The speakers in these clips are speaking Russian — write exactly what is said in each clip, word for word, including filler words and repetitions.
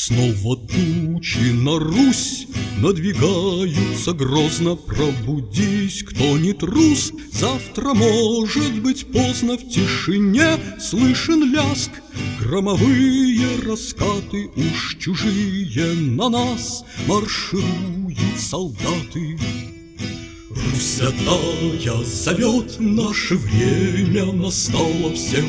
Снова тучи на Русь надвигаются грозно. Пробудись, кто не трус, завтра может быть поздно. В тишине слышен ляск, громовые раскаты. Уж чужие на нас маршируют солдаты. Русь одная зовет, наше время настало. Всем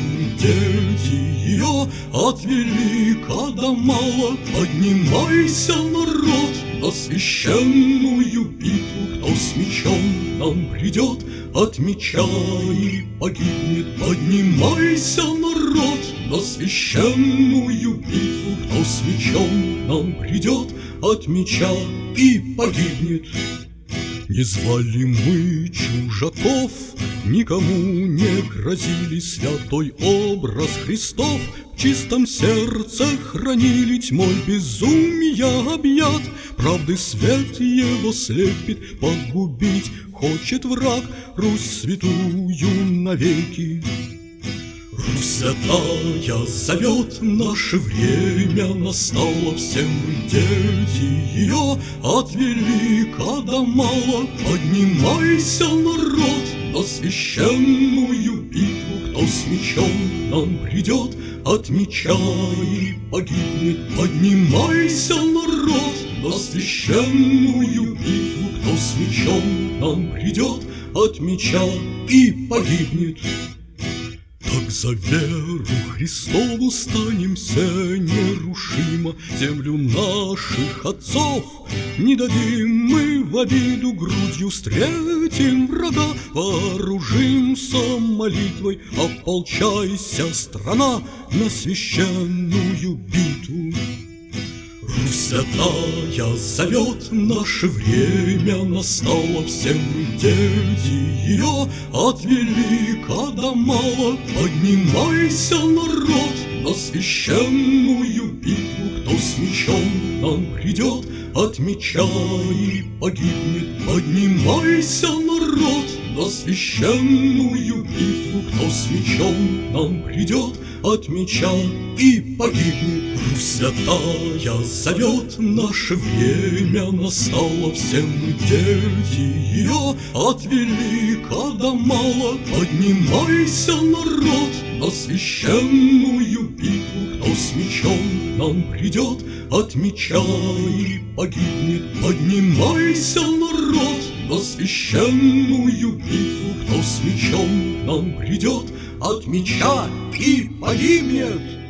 дети ее от велика до мала. Поднимайся, народ, на священную битву. Кто с мечом нам придет, от меча и погибнет. Поднимайся, народ, на священную битву. Кто с мечом нам придет, от меча и погибнет. Не звали мы чужаков, никому не грозили. Святой образ Христов в чистом сердце хранили. Тьмой безумия объят, правды свет его слепит. Погубить хочет враг Русь святую навеки. Русь одная зовет, наше время настало. Всем дети ее от велика до мала. Поднимайся, народ, на священную битву. Кто с мечом нам придет, от меча и погибнет. Поднимайся, народ, на священную битву. Кто с мечом нам придет, от меча и погибнет. Так за веру Христову станемся нерушимо. Землю наших отцов не дадим мы в обиду. Грудью встретим врага, вооружимся молитвой. Ополчайся, страна, на священную битву. Русь одная зовет, наше время настало. Всем дети ее от велика до мала. Поднимайся, народ, на священную битву. Кто с мечом нам придет, от меча и погибнет. Поднимайся, народ, на священную битву. Кто с мечом нам придет, от меча и погибнет. Русь одная зовет, наше время настало. Всем дети ее от велика до мала. Поднимайся, народ, на священную битву. Кто с мечом нам придет, от меча и погибнет. Поднимайся, народ, на священную битву. Кто с мечом нам придет, от меча и погибнет.